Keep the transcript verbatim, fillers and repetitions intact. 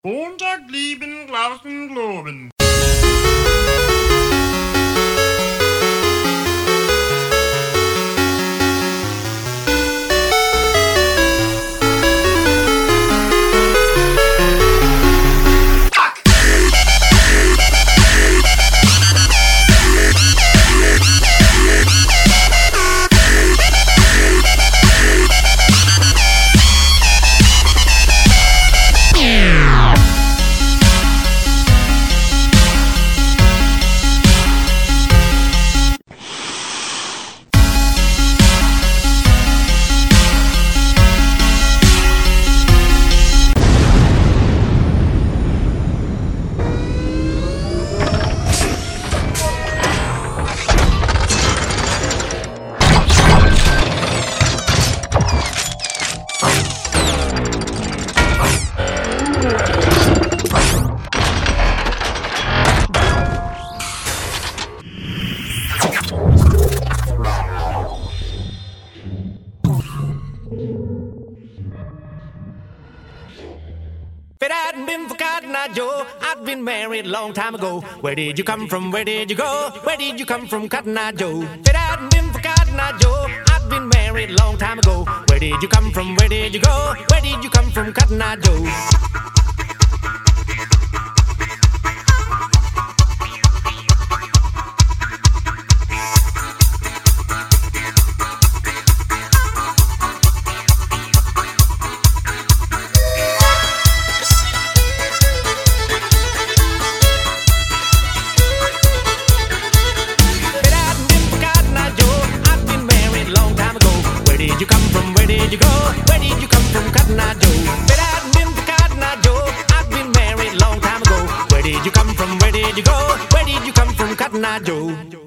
Montag lieben, glauben, globen. If it hadn't been for Cotton Eye Joe, I'd been married a long time ago. Where did you come from? Where did you go? Where did you come from, Cotton Eye Joe? If it hadn't been for Cotton Eye Joe, I'd been married a long time ago. Where did you come from? Where did you go? Where did you come from, Cotton Eye Joe? Where did you come from? Where did you go? Where did you come from, Cotton Eye Joe? If it hadn't been for Cotton Eye Joe, I'd been married a long time ago. Where did you come from? Where did you go? Where did you come from, Cotton Eye Joe?